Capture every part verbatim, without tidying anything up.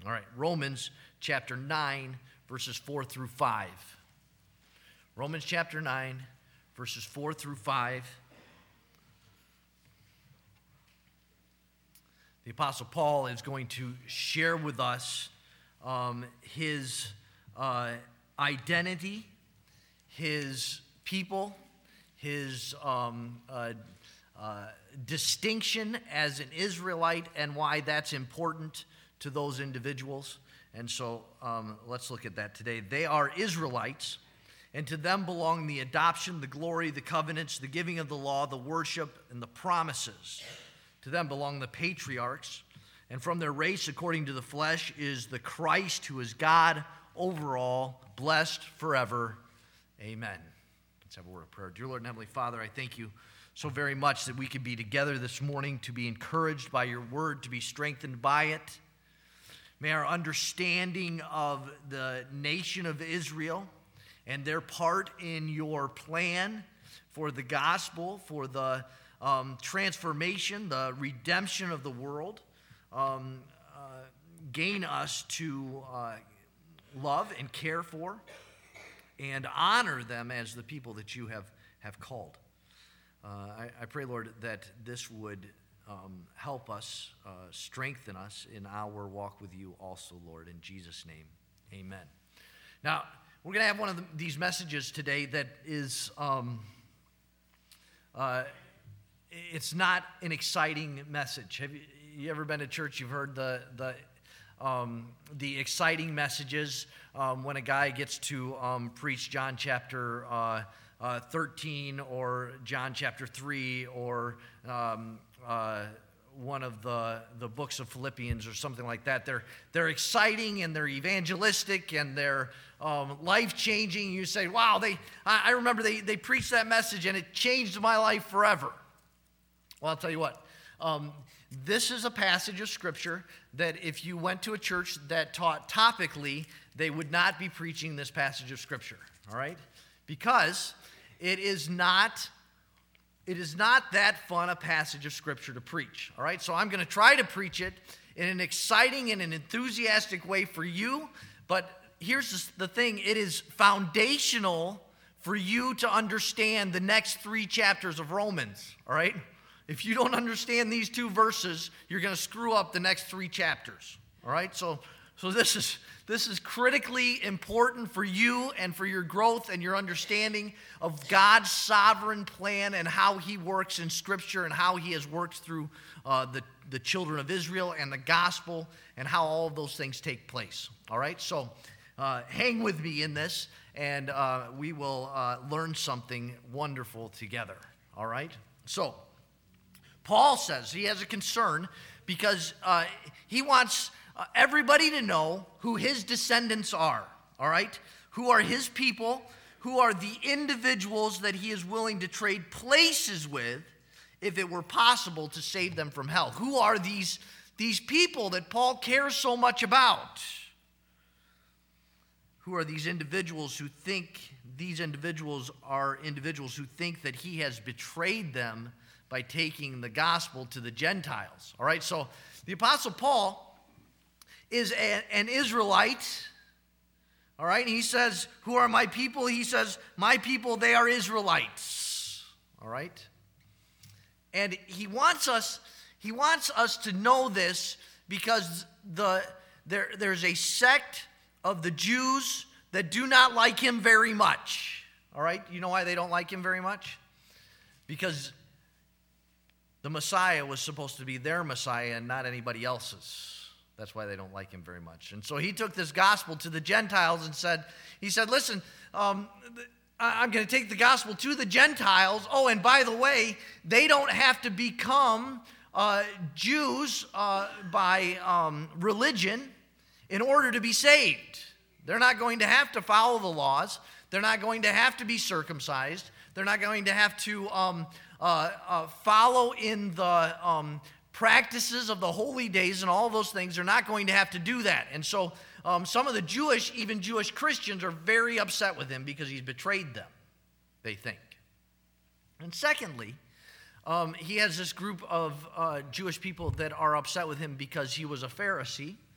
All right, Romans chapter nine, verses four through five. Romans chapter nine, verses four through five. The Apostle Paul is going to share with us um, his uh, identity, his people, his um, uh, uh, distinction as an Israelite, and why that's important to those individuals. And so um, let's look at that today. They are Israelites, and to them belong the adoption, the glory, the covenants, the giving of the law, the worship, and the promises. To them belong the patriarchs, and from their race, according to the flesh, is the Christ, who is God over all, blessed forever. Amen. Let's have a word of prayer. Dear Lord and Heavenly Father, I thank you so very much that we could be together this morning to be encouraged by your word, to be strengthened by it. May our understanding of the nation of Israel and their part in your plan for the gospel, for the um, transformation, the redemption of the world, um, uh, gain us to uh, love and care for and honor them as the people that you have, have called. Uh, I, I pray, Lord, that this would um, help us, uh, strengthen us in our walk with you also, Lord. In Jesus' name, amen. Now, we're going to have one of the, these messages today that is, um, uh, it's not an exciting message. Have you, you ever been to church? You've heard the the um, the exciting messages um, when a guy gets to um, preach John chapter uh, uh, thirteen or John chapter three or um, uh, one of the, the books of Philippians or something like that. They're they're exciting and they're evangelistic and they're um, life-changing. You say, wow, they I, I remember they, they preached that message and it changed my life forever. Well, I'll tell you what. Um, this is a passage of Scripture that if you went to a church that taught topically, they would not be preaching this passage of Scripture, all right? Because it is not, it is not that fun a passage of Scripture to preach, all right? So I'm going to try to preach it in an exciting and an enthusiastic way for you, but here's the thing, it is foundational for you to understand the next three chapters of Romans, all right? If you don't understand these two verses, you're going to screw up the next three chapters. All right? So, so this is this is critically important for you and for your growth and your understanding of God's sovereign plan and how He works in Scripture and how He has worked through uh, the the children of Israel and the gospel and how all of those things take place. All right? So, uh, hang with me in this, and uh, we will uh, learn something wonderful together. All right? So, Paul says he has a concern because uh, he wants uh, everybody to know who his descendants are, all right? Who are his people, who are the individuals that he is willing to trade places with if it were possible to save them from hell. Who are these, these people that Paul cares so much about? Who are these individuals who think, these individuals are individuals who think that he has betrayed them by taking the gospel to the Gentiles. All right, so the Apostle Paul is a, an Israelite. All right, he says, who are my people? He says, my people, they are Israelites. All right? And he wants us, he wants us to know this because the there, there's a sect of the Jews that do not like him very much. All right, you know why they don't like him very much? Because the Messiah was supposed to be their Messiah and not anybody else's. That's why they don't like him very much. And so he took this gospel to the Gentiles and said, he said, listen, um, I'm going to take the gospel to the Gentiles. Oh, and by the way, they don't have to become uh, Jews uh, by um, religion in order to be saved. They're not going to have to follow the laws. They're not going to have to be circumcised. They're not going to have to um, uh, uh, follow in the um, practices of the holy days and all those things. They're not going to have to do that. And so um, some of the Jewish, even Jewish Christians, are very upset with him because he's betrayed them, they think. And secondly, um, he has this group of uh, Jewish people that are upset with him because he was a Pharisee.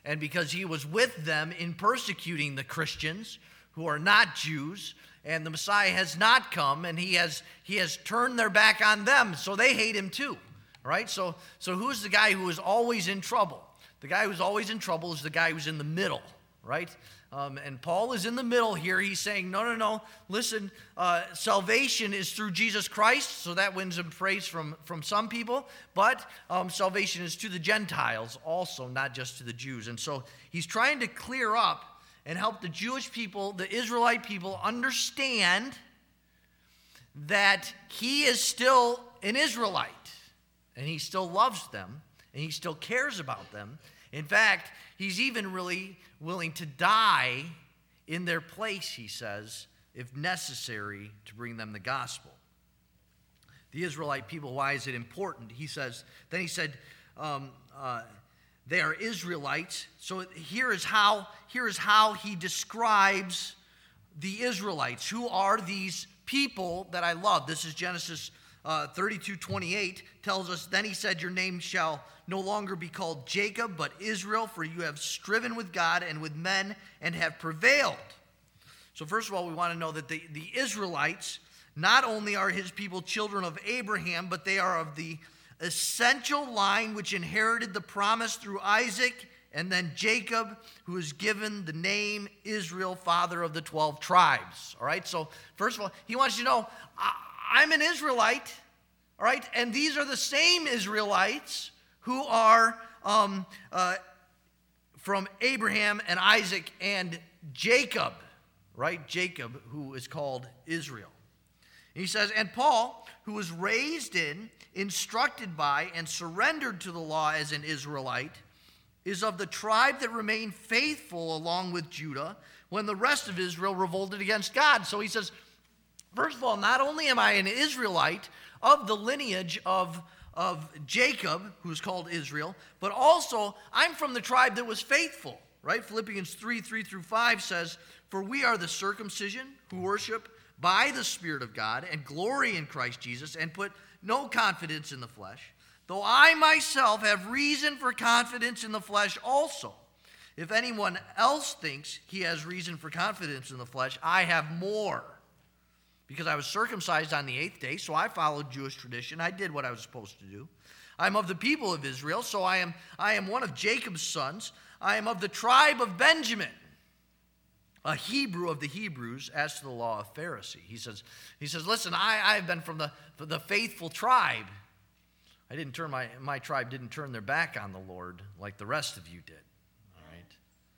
and because he was with them in persecuting the Christians who are not Jews, and the Messiah has not come, and he has he has turned their back on them, so they hate him too, right? So, so who's the guy who is always in trouble? The guy who's always in trouble is the guy who's in the middle, right? Um, and Paul is in the middle here. He's saying, no, no, no, listen, uh, salvation is through Jesus Christ, so that wins him praise from, from some people, but um, salvation is to the Gentiles also, not just to the Jews. And so he's trying to clear up and help the Jewish people, the Israelite people, understand that he is still an Israelite, and he still loves them, and he still cares about them. In fact, he's even really willing to die in their place, he says, if necessary, to bring them the gospel. The Israelite people, why is it important? He says, then he said, um, uh, they are Israelites. So here is how, here is how he describes the Israelites. Who are these people that I love? This is Genesis uh, thirty-two twenty-eight tells us, then he said, your name shall no longer be called Jacob, but Israel, for you have striven with God and with men and have prevailed. So first of all, we want to know that the, the Israelites, not only are his people children of Abraham, but they are of the essential line which inherited the promise through Isaac, and then Jacob, who is given the name Israel, father of the twelve tribes. All right, so first of all, he wants you to know, I, I'm an Israelite, all right, and these are the same Israelites who are um, uh, from Abraham and Isaac and Jacob, right? Jacob, who is called Israel. He says, and Paul, who was raised in, instructed by, and surrendered to the law as an Israelite, is of the tribe that remained faithful along with Judah when the rest of Israel revolted against God. So he says, first of all, not only am I an Israelite of the lineage of, of Jacob, who is called Israel, but also I'm from the tribe that was faithful, right? Philippians three, three through five says, for we are the circumcision who worship by the Spirit of God and glory in Christ Jesus and put no confidence in the flesh, though I myself have reason for confidence in the flesh also. If anyone else thinks he has reason for confidence in the flesh, I have more. Because I was circumcised on the eighth day, so I followed Jewish tradition. I did what I was supposed to do. I am of the people of Israel, so I am, I am one of Jacob's sons. I am of the tribe of Benjamin, a Hebrew of the Hebrews, as to the law of Pharisee. He says, he says, listen, I, I've been from the, from the faithful tribe. I didn't turn my, my tribe didn't turn their back on the Lord like the rest of you did. All right.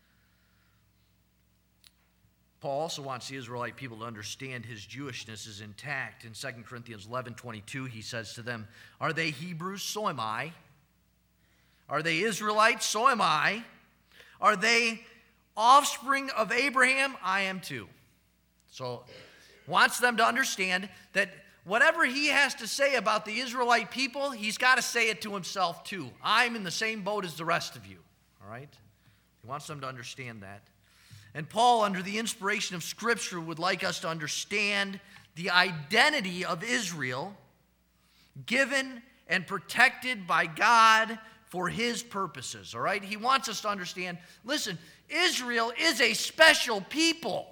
Paul also wants the Israelite people to understand his Jewishness is intact. In Second Corinthians eleven twenty-two, he says to them, are they Hebrews? So am I. Are they Israelites? So am I. Are they offspring of Abraham? I am too. So wants them to understand that whatever he has to say about the Israelite people, he's got to say it to himself too. I'm in the same boat as the rest of you. All right? He wants them to understand that. And Paul, under the inspiration of Scripture, would like us to understand the identity of Israel, given and protected by God for his purposes. All right? He wants us to understand, listen, Israel is a special people.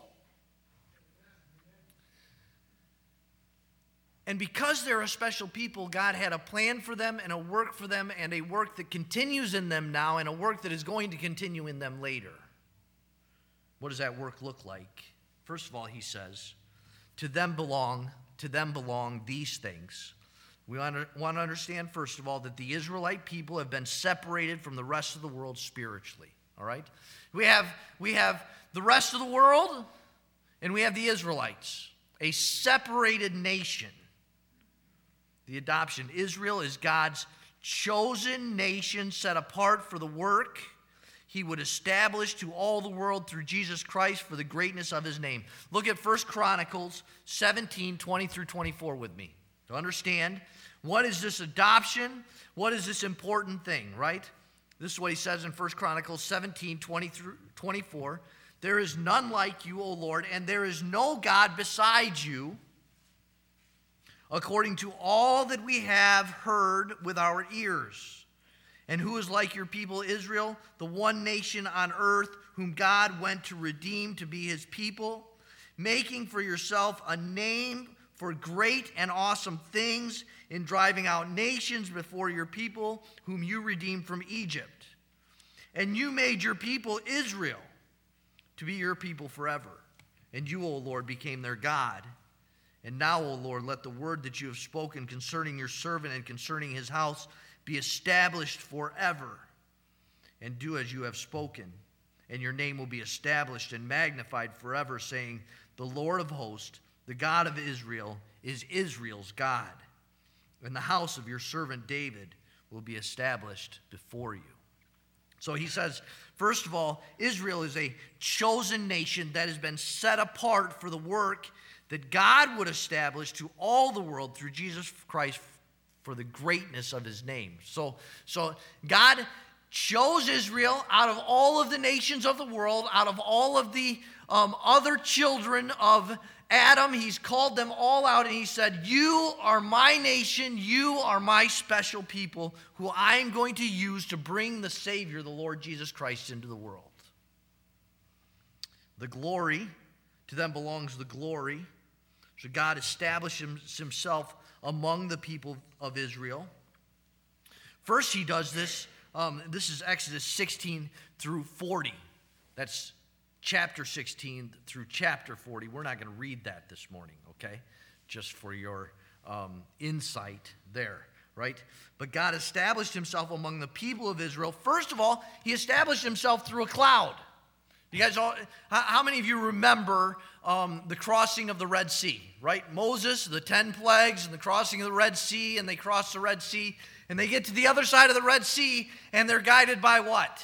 And because they're a special people, God had a plan for them and a work for them and a work that continues in them now and a work that is going to continue in them later. What does that work look like? First of all, he says, to them belong, to them belong these things. We want to, want to understand, first of all, that the Israelite people have been separated from the rest of the world spiritually. All right? We have, we have the rest of the world, and we have the Israelites, a separated nation. The adoption. Israel is God's chosen nation set apart for the work he would establish to all the world through Jesus Christ for the greatness of his name. Look at First Chronicles seventeen, twenty through twenty-four with me to understand what is this adoption, what is this important thing, right? This is what he says in First Chronicles seventeen, twenty through twenty-four. There is none like you, O Lord, and there is no God besides you, according to all that we have heard with our ears, And who is like your people Israel, the one nation on earth whom God went to redeem to be his people, making for yourself a name for great and awesome things in driving out nations before your people whom you redeemed from Egypt. And you made your people Israel to be your people forever. And you, O Lord, became their God. And now, O Lord, let the word that you have spoken concerning your servant and concerning his house be established forever. And do as you have spoken. And your name will be established and magnified forever, saying, the Lord of hosts, the God of Israel, is Israel's God. And the house of your servant David will be established before you. So he says, first of all, Israel is a chosen nation that has been set apart for the work that God would establish to all the world through Jesus Christ for the greatness of his name. So, so God chose Israel out of all of the nations of the world, out of all of the um, other children of Adam. He's called them all out, and he said, you are my nation, you are my special people who I am going to use to bring the Savior, the Lord Jesus Christ, into the world. The glory, to them belongs the glory. So God established himself among the people of Israel. First he does this, um, this is Exodus sixteen through forty. That's chapter sixteen through chapter forty. We're not going to read that this morning, okay? Just for your um, insight there, right? But God established himself among the people of Israel. First of all, he established himself through a cloud. You guys all, how many of you remember um, the crossing of the Red Sea, right? Moses, the ten plagues, and the crossing of the Red Sea, and they cross the Red Sea, and they get to the other side of the Red Sea, and they're guided by what?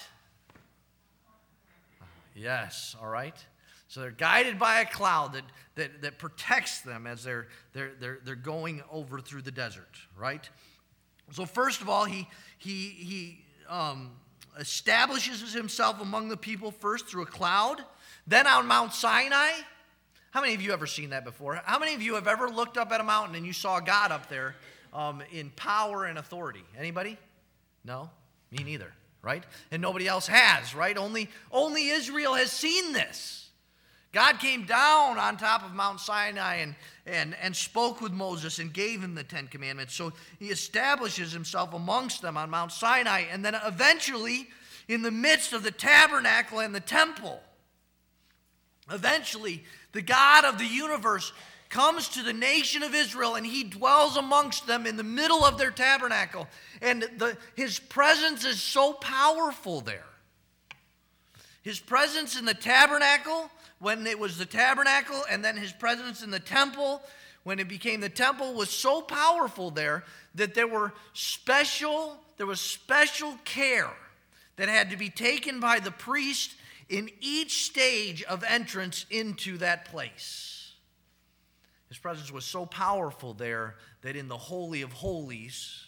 Yes, all right. So they're guided by a cloud that, that, that protects them as they're, they're, they're, they're going over through the desert, right? So first of all, he, he, he um, establishes himself among the people first through a cloud. Then on Mount Sinai. How many of you ever seen that before? How many of you have ever looked up at a mountain and you saw God up there um, in power and authority? Anybody? No? Me neither. Right? And nobody else has, right? Only, only Israel has seen this. God came down on top of Mount Sinai and, and, and spoke with Moses and gave him the Ten Commandments. So he establishes himself amongst them on Mount Sinai, and then eventually in the midst of the tabernacle and the temple. Eventually, the God of the universe comes to the nation of Israel, and he dwells amongst them in the middle of their tabernacle. And the, his presence is so powerful there. His presence in the tabernacle, when it was the tabernacle, and then his presence in the temple, when it became the temple, was so powerful there that there were special, there was special care that had to be taken by the priest in each stage of entrance into that place. His presence was so powerful there that in the Holy of Holies,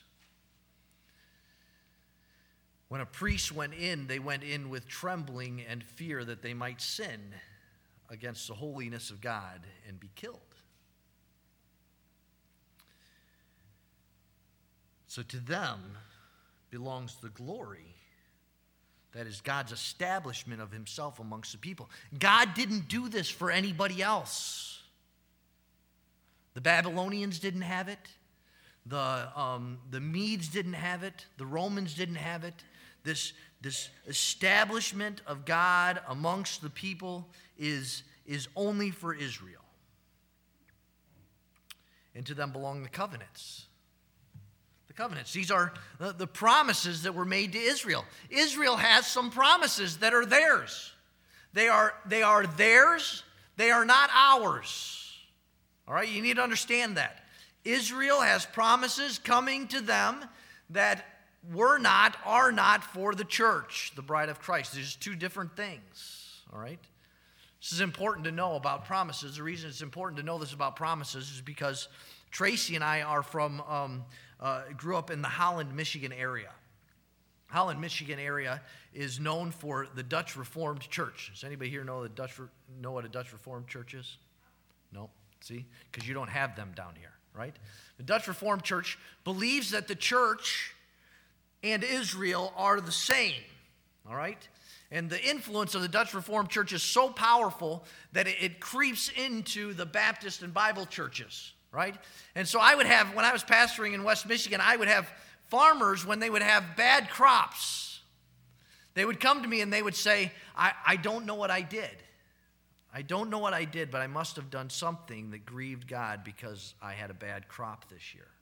when a priest went in, they went in with trembling and fear that they might sin against the holiness of God and be killed. So to them belongs the glory. That is God's establishment of himself amongst the people. God didn't do this for anybody else. The Babylonians didn't have it. The, um, the Medes didn't have it. The Romans didn't have it. This, this establishment of God amongst the people is, is only for Israel. And to them belong the covenants. The covenants. These are the, the promises that were made to Israel. Israel has some promises that are theirs. They are, they are theirs. They are not ours. All right, you need to understand that. Israel has promises coming to them that were not, are not for the church, the bride of Christ. There's two different things, all right? This is important to know about promises. The reason it's important to know this about promises is because Tracy and I are from, um, uh, grew up in the Holland, Michigan area. Holland, Michigan area is known for the Dutch Reformed Church. Does anybody here know, the Dutch, know what a Dutch Reformed Church is? No? See? Because you don't have them down here, right? The Dutch Reformed Church believes that the church and Israel are the same, all right? And the influence of the Dutch Reformed Church is so powerful that it, it creeps into the Baptist and Bible churches, right? And so I would have, when I was pastoring in West Michigan, I would have farmers, when they would have bad crops, they would come to me and they would say, I, I don't know what I did. I don't know what I did, but I must have done something that grieved God because I had a bad crop this year.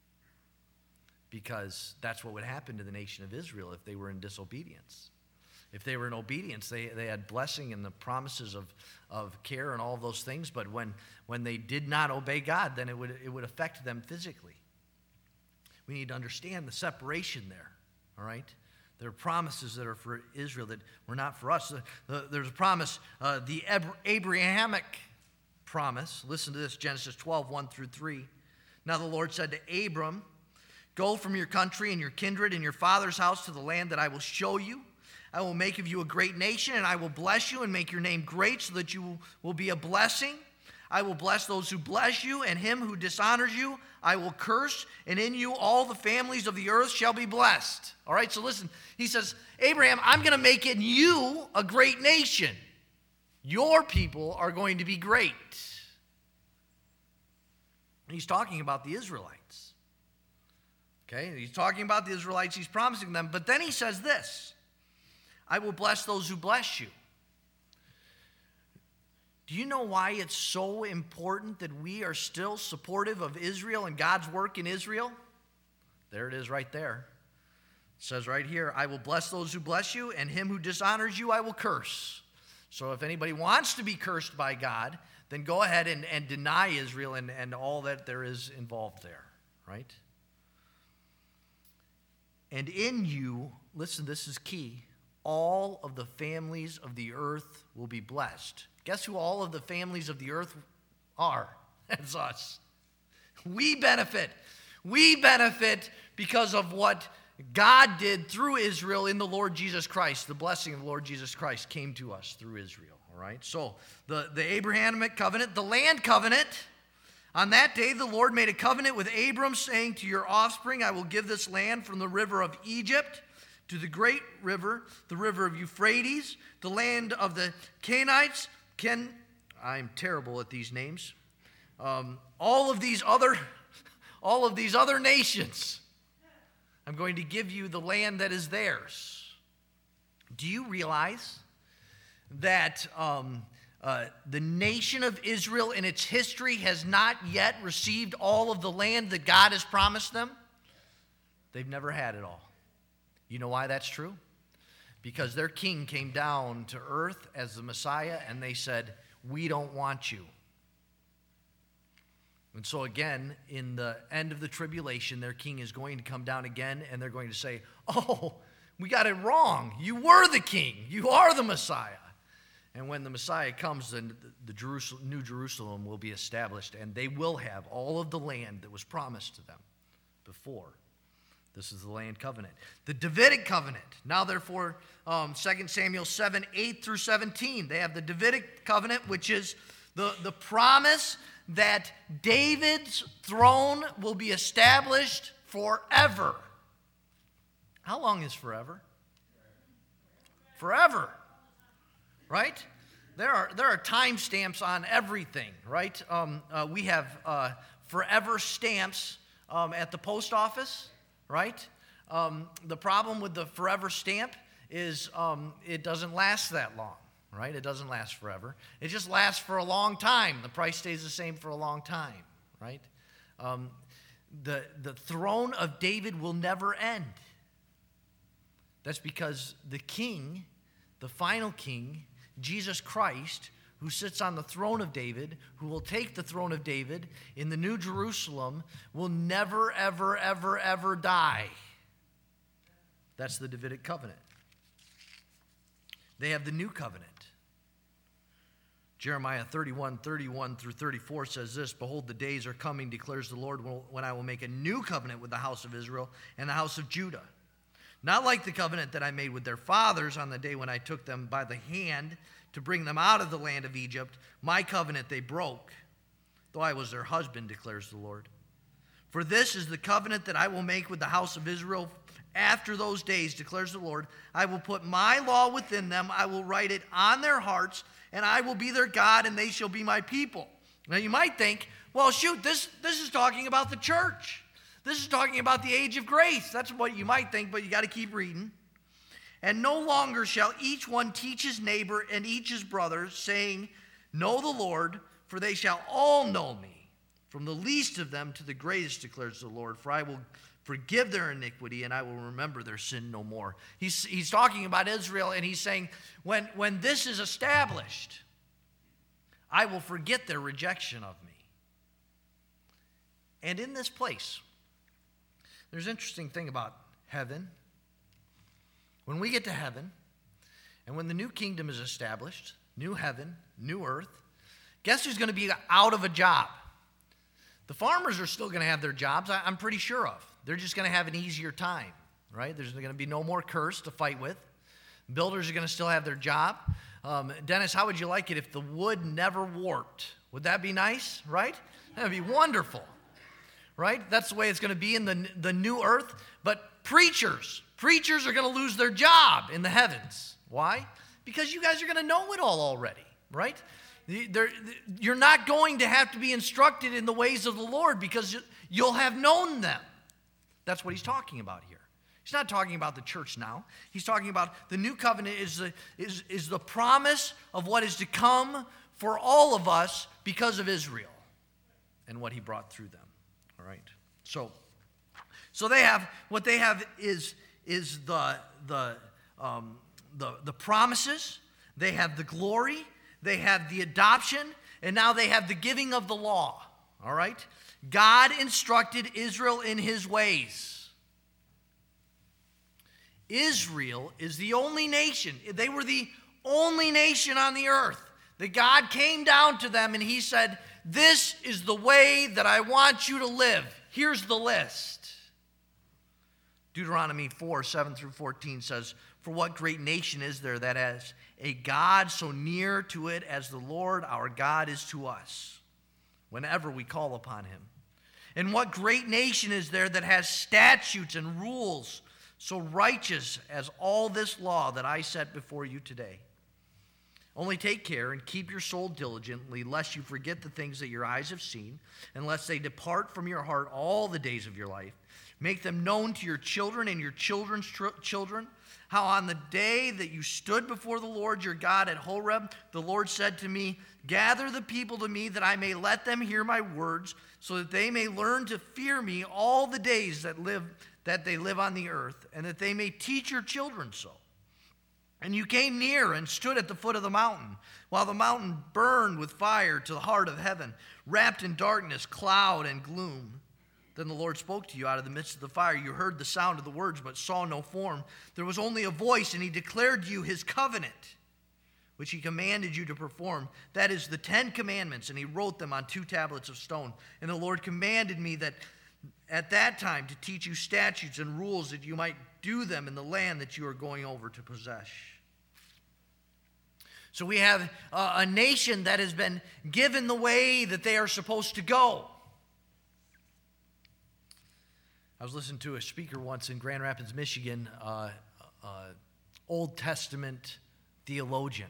Because that's what would happen to the nation of Israel if they were in disobedience. If they were in obedience, they, they had blessing and the promises of, of care and all of those things, but when, when they did not obey God, then it would, it would affect them physically. We need to understand the separation there, all right? There are promises that are for Israel that were not for us. The, the, there's a promise, uh, the Ab- Abrahamic promise. Listen to this, Genesis twelve, one through three. Now the Lord said to Abram, go from your country and your kindred and your father's house to the land that I will show you. I will make of you a great nation, and I will bless you and make your name great so that you will be a blessing. I will bless those who bless you, and him who dishonors you I will curse, and in you all the families of the earth shall be blessed. All right, so listen. He says, Abraham, I'm going to make it you a great nation. Your people are going to be great. He's talking about the Israelites. Okay, he's talking about the Israelites. He's promising them. But then he says this, I will bless those who bless you. Do you know why it's so important that we are still supportive of Israel and God's work in Israel? There it is right there. It says right here, I will bless those who bless you, and him who dishonors you I will curse. So if anybody wants to be cursed by God, then go ahead and, and deny Israel and, and all that there is involved there, right? And in you, listen, this is key, all of the families of the earth will be blessed. Guess who all of the families of the earth are? That's us. We benefit. We benefit because of what God did through Israel in the Lord Jesus Christ. The blessing of the Lord Jesus Christ came to us through Israel. All right? So the, the Abrahamic covenant, the land covenant. On that day, the Lord made a covenant with Abram, saying, to your offspring, I will give this land from the river of Egypt to the great river, the river of Euphrates, the land of the Canaanites, Ken, I'm terrible at these names. Um, all of these other, all of these other nations, I'm going to give you the land that is theirs. Do you realize that um, uh, the nation of Israel in its history has not yet received all of the land that God has promised them? They've never had it all. You know why that's true? Because their king came down to earth as the Messiah, and they said, we don't want you. And so again, in the end of the tribulation, their king is going to come down again, and they're going to say, oh, we got it wrong. You were the king. You are the Messiah. And when the Messiah comes, then the Jerusalem, New Jerusalem will be established, and they will have all of the land that was promised to them before. This is the land covenant. The Davidic covenant. Now, therefore, um, Second Samuel seven, eight through seventeen. They have the Davidic covenant, which is the, the promise that David's throne will be established forever. How long is forever? Forever. Right? There are, there are time stamps on everything, right? Um, uh, we have uh, forever stamps um, at the post office. Right? Um, the problem with the forever stamp is um, it doesn't last that long, right? It doesn't last forever. It just lasts for a long time. The price stays the same for a long time, right? Um, the, the throne of David will never end. That's because the king, the final king, Jesus Christ, who sits on the throne of David, who will take the throne of David in the New Jerusalem, will never, ever, ever, ever die. That's the Davidic covenant. They have the new covenant. Jeremiah thirty-one, thirty-one through thirty-four says this, behold, the days are coming, declares the Lord, when I will make a new covenant with the house of Israel and the house of Judah. Not like the covenant that I made with their fathers on the day when I took them by the hand to bring them out of the land of Egypt. My covenant they broke, though I was their husband, declares the Lord. For this is the covenant that I will make with the house of Israel after those days, declares the Lord, I will put my law within them, I will write it on their hearts, and I will be their God, and they shall be my people. Now you might think, well, shoot, this, this is talking about the church. This is talking about the age of grace. That's what you might think, but you got to keep reading. And no longer shall each one teach his neighbor and each his brother, saying, know the Lord, for they shall all know me, from the least of them to the greatest, declares the Lord, for I will forgive their iniquity, and I will remember their sin no more. He's, he's talking about Israel, and he's saying, when, when this is established, I will forget their rejection of me. And in this place, there's an interesting thing about heaven. When we get to heaven, and when the new kingdom is established, new heaven, new earth, guess who's going to be out of a job? The farmers are still going to have their jobs, I'm pretty sure of. They're just going to have an easier time, right? There's going to be no more curse to fight with. Builders are going to still have their job. Um, Dennis, how would you like it if the wood never warped? Would that be nice, right? That would be wonderful, right? That's the way it's going to be in the, the new earth. But preachers, preachers are going to lose their job in the heavens. Why? Because you guys are going to know it all already, right? They're, you're not going to have to be instructed in the ways of the Lord because you'll have known them. That's what he's talking about here. He's not talking about the church now. He's talking about the new covenant is the, is, is the promise of what is to come for all of us because of Israel and what he brought through them. All right. So, so they have what they have is is the the um, the the promises. They have the glory. They have the adoption, and now they have the giving of the law. All right. God instructed Israel in his ways. Israel is the only nation. They were the only nation on the earth that God came down to them and he said, this is the way that I want you to live. Here's the list. Deuteronomy four, seven through fourteen says, for what great nation is there that has a God so near to it as the Lord our God is to us, whenever we call upon him? And what great nation is there that has statutes and rules so righteous as all this law that I set before you today? Only take care and keep your soul diligently, lest you forget the things that your eyes have seen, and lest they depart from your heart all the days of your life. Make them known to your children and your children's tr- children, how on the day that you stood before the Lord your God at Horeb, the Lord said to me, gather the people to me that I may let them hear my words, so that they may learn to fear me all the days that live that they live on the earth, and that they may teach your children so. And you came near and stood at the foot of the mountain, while the mountain burned with fire to the heart of heaven, wrapped in darkness, cloud, and gloom. Then the Lord spoke to you out of the midst of the fire. You heard the sound of the words, but saw no form. There was only a voice, and he declared to you his covenant, which he commanded you to perform. That is the Ten Commandments, and he wrote them on two tablets of stone. And the Lord commanded me that at that time to teach you statutes and rules that you might do them in the land that you are going over to possess. So we have a, a nation that has been given the way that they are supposed to go. I was listening to a speaker once in Grand Rapids, Michigan, uh, uh, Old Testament theologian.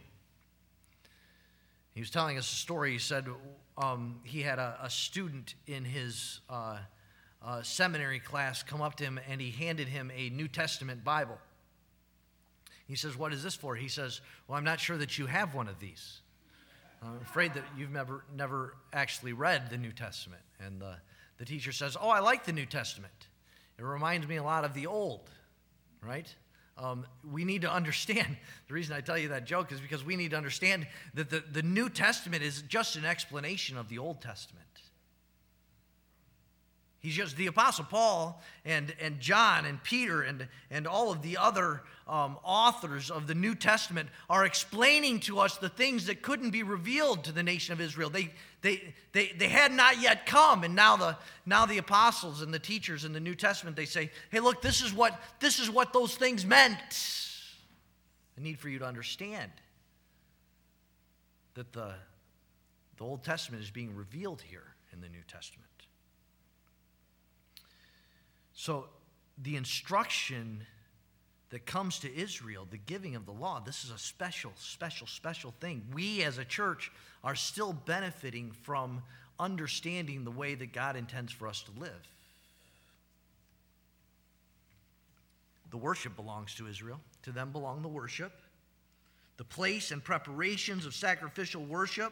He was telling us a story. He said um, he had a, a student in his uh, uh, seminary class come up to him, and he handed him a New Testament Bible. He says, what is this for? He says, well, I'm not sure that you have one of these. I'm afraid that you've never never actually read the New Testament. And the, the teacher says, oh, I like the New Testament. It reminds me a lot of the Old, right? Um, we need to understand, the reason I tell you that joke is because we need to understand that the, the New Testament is just an explanation of the Old Testament. He's just, the Apostle Paul and, and John and Peter and, and all of the other um, authors of the New Testament are explaining to us the things that couldn't be revealed to the nation of Israel. They, they, they, they had not yet come, and now the, now the apostles and the teachers in the New Testament, they say, hey, look, this is what, this is what those things meant. I need for you to understand that the, the Old Testament is being revealed here in the New Testament. So the instruction that comes to Israel, the giving of the law, this is a special, special, special thing. We as a church are still benefiting from understanding the way that God intends for us to live. The worship belongs to Israel. To them belong the worship. The place and preparations of sacrificial worship.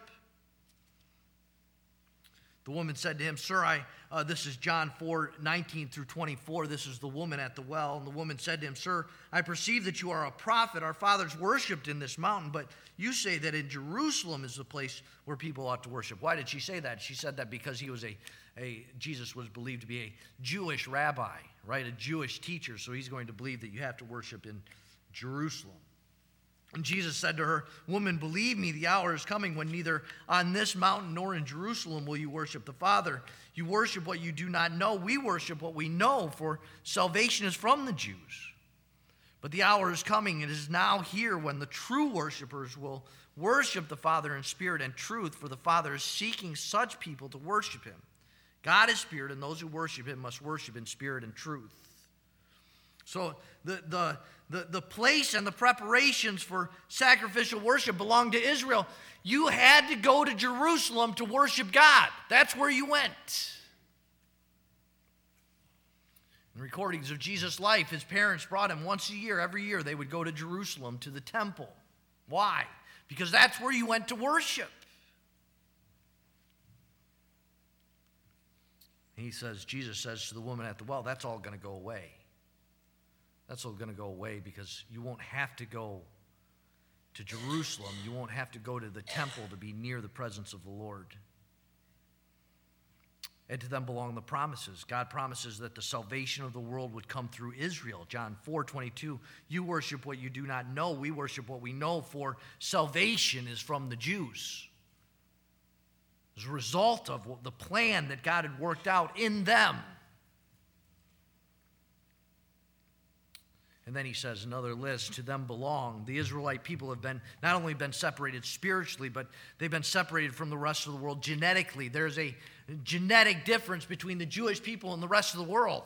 The woman said to him, Sir, I, uh, this is John four, nineteen through twenty-four. This is the woman at the well. And the woman said to him, Sir, I perceive that you are a prophet. Our fathers worshipped in this mountain, but you say that in Jerusalem is the place where people ought to worship. Why did she say that? She said that because he was a, a Jesus was believed to be a Jewish rabbi, right? A Jewish teacher. So he's going to believe that you have to worship in Jerusalem. And Jesus said to her, Woman, believe me, the hour is coming when neither on this mountain nor in Jerusalem will you worship the Father. You worship what you do not know. We worship what we know, for salvation is from the Jews. But the hour is coming, it is now here, when the true worshipers will worship the Father in spirit and truth, for the Father is seeking such people to worship him. God is spirit, and those who worship him must worship in spirit and truth. So the, the, the, the place and the preparations for sacrificial worship belonged to Israel. You had to go to Jerusalem to worship God. That's where you went. In recordings of Jesus' life, his parents brought him once a year. Every year they would go to Jerusalem, to the temple. Why? Because that's where you went to worship. He says, Jesus says to the woman at the well, that's all going to go away. That's all going to go away because you won't have to go to Jerusalem. You won't have to go to the temple to be near the presence of the Lord. And to them belong the promises. God promises that the salvation of the world would come through Israel. John four twenty-two, you worship what you do not know. We worship what we know, for salvation is from the Jews. As a result of the plan that God had worked out in them. And then he says another list, to them belong. The Israelite people have been not only been separated spiritually, but they've been separated from the rest of the world genetically. There's a genetic difference between the Jewish people and the rest of the world.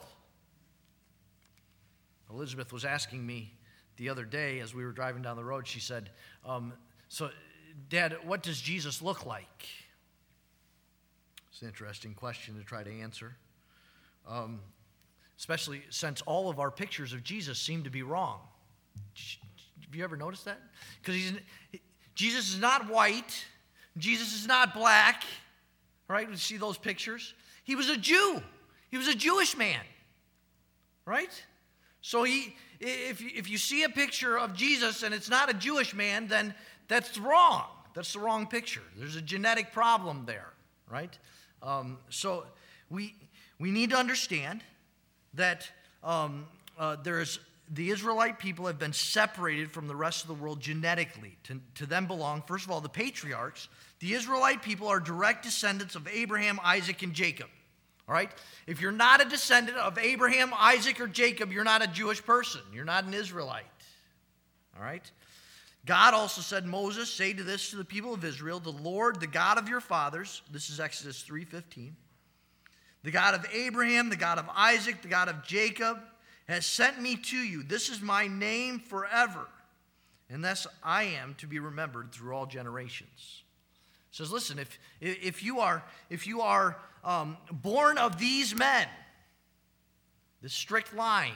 Elizabeth was asking me the other day as we were driving down the road, she said, um, so, Dad, what does Jesus look like? It's an interesting question to try to answer. Um, especially since all of our pictures of Jesus seem to be wrong. Have you ever noticed that? Because he's Jesus is not white. Jesus is not black. Right? We see those pictures. He was a Jew. He was a Jewish man. Right? So he, if, if you see a picture of Jesus and it's not a Jewish man, then that's wrong. That's the wrong picture. There's a genetic problem there. Right? Um, so we we need to understand that um, uh, there's the Israelite people have been separated from the rest of the world genetically. To, to them belong, first of all, the patriarchs. The Israelite people are direct descendants of Abraham, Isaac, and Jacob. All right? If you're not a descendant of Abraham, Isaac, or Jacob, you're not a Jewish person. You're not an Israelite. All right? God also said, Moses, say to this to the people of Israel, the Lord, the God of your fathers, this is Exodus three fifteen, the God of Abraham, the God of Isaac, the God of Jacob, has sent me to you. This is my name forever, and thus I am to be remembered through all generations. It says, listen, if, if you are, if you are um, born of these men, this strict line,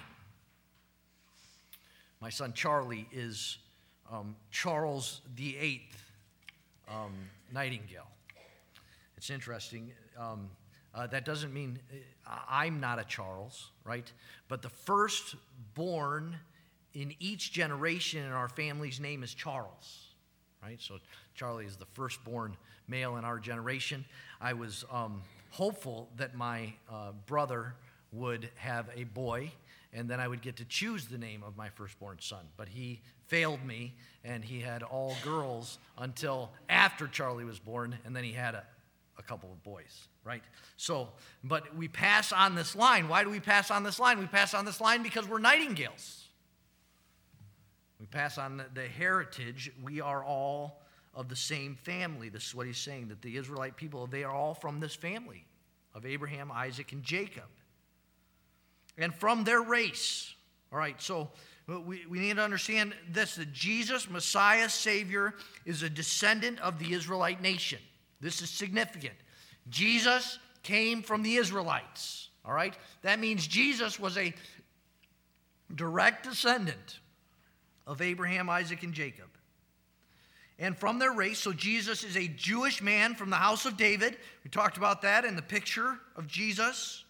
my son Charlie is um, Charles the Eighth um, Nightingale. It's interesting. Um, Uh, that doesn't mean uh, I'm not a Charles, right? But the firstborn in each generation in our family's name is Charles, right? So Charlie is the firstborn male in our generation. I was um, hopeful that my uh, brother would have a boy, and then I would get to choose the name of my firstborn son. But he failed me, and he had all girls until after Charlie was born, and then he had a, a couple of boys. Right? So, but we pass on this line. Why do we pass on this line? We pass on this line because we're Nightingales. We pass on the, the heritage. We are all of the same family. This is what he's saying, that the Israelite people, they are all from this family of Abraham, Isaac, and Jacob. and from their race. All right, so we, we need to understand this, that Jesus, Messiah, Savior, is a descendant of the Israelite nation. This is significant. Jesus came from the Israelites. All right? That means Jesus was a direct descendant of Abraham, Isaac, and Jacob. And from their race, so Jesus is a Jewish man from the house of David. We talked about that in the picture of Jesus.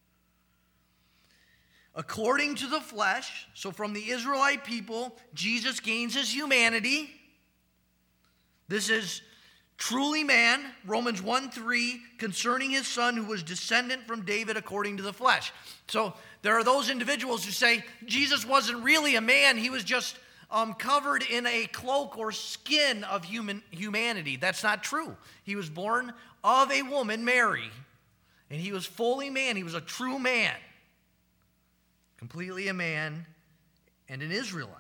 According to the flesh, so from the Israelite people, Jesus gains his humanity. This is truly man, Romans one three, concerning his son who was descendant from David according to the flesh. So there are those individuals who say Jesus wasn't really a man, he was just um, covered in a cloak or skin of human humanity. That's not true. He was born of a woman, Mary, and he was fully man. He was a true man, completely a man and an Israelite.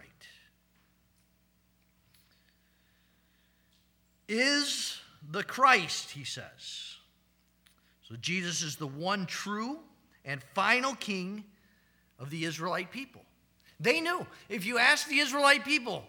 Is the Christ, he says. So Jesus is the one true and final king of the Israelite people. They knew. If you ask the Israelite people,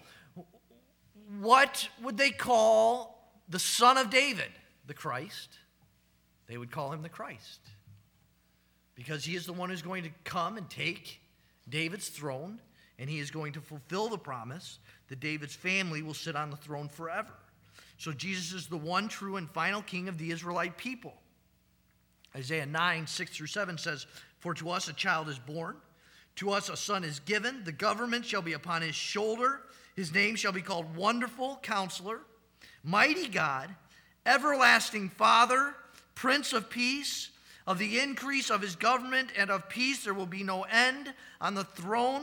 what would they call the son of David? The Christ. They would call him the Christ. Because he is the one who's going to come and take David's throne, and he is going to fulfill the promise that David's family will sit on the throne forever. So Jesus is the one true and final king of the Israelite people. Isaiah nine, six through seven says, "For to us a child is born, to us a son is given, the government shall be upon his shoulder, his name shall be called Wonderful Counselor, Mighty God, Everlasting Father, Prince of Peace. Of the increase of his government and of peace there will be no end on the throne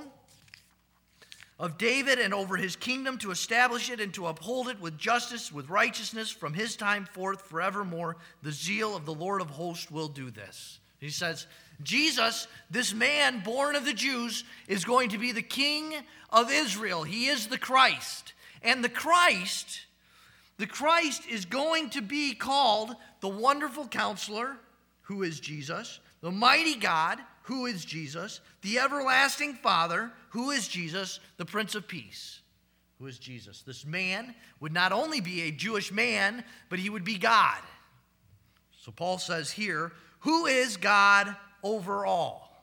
of David and over his kingdom, to establish it and to uphold it with justice, with righteousness from his time forth forevermore. The zeal of the Lord of hosts will do this." He says, Jesus, this man born of the Jews, is going to be the king of Israel. He is the Christ. And the Christ, the Christ is going to be called the Wonderful Counselor, who is Jesus, the Mighty God, who is Jesus, the Everlasting Father, who is Jesus, the Prince of Peace, who is Jesus. This man would not only be a Jewish man, but he would be God. So Paul says here, who is God over all?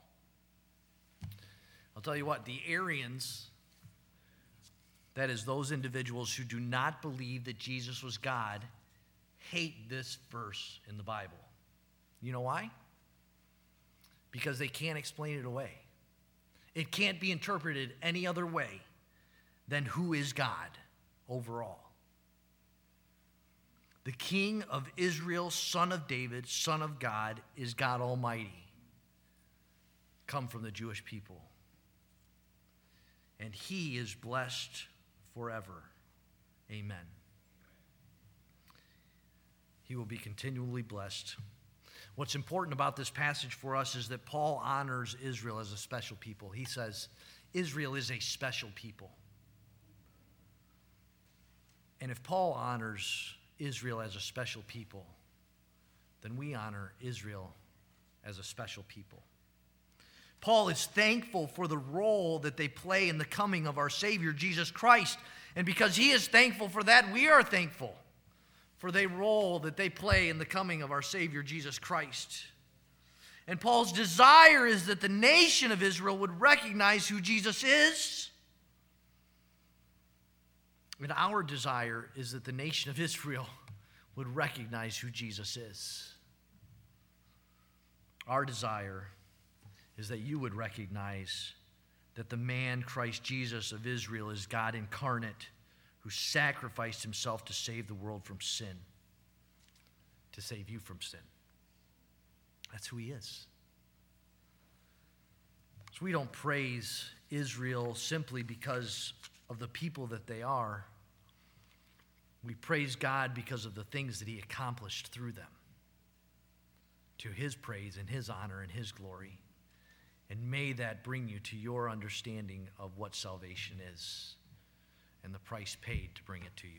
I'll tell you what, the Arians, that is those individuals who do not believe that Jesus was God, hate this verse in the Bible. You know why? Because they can't explain it away. It can't be interpreted any other way than who is God overall. The King of Israel, son of David, son of God, is God Almighty, come from the Jewish people. And he is blessed forever. Amen. He will be continually blessed. What's important about this passage for us is that Paul honors Israel as a special people. He says, Israel is a special people. And if Paul honors Israel as a special people, then we honor Israel as a special people. Paul is thankful for the role that they play in the coming of our Savior, Jesus Christ. And because he is thankful for that, we are thankful for the role that they play in the coming of our Savior, Jesus Christ. And Paul's desire is that the nation of Israel would recognize who Jesus is. And our desire is that the nation of Israel would recognize who Jesus is. Our desire is that you would recognize that the man, Christ Jesus of Israel, is God incarnate, who sacrificed himself to save the world from sin, to save you from sin. That's who he is. So we don't praise Israel simply because of the people that they are. We praise God because of the things that he accomplished through them, to his praise and his honor and his glory. And may that bring you to your understanding of what salvation is and the price paid to bring it to you.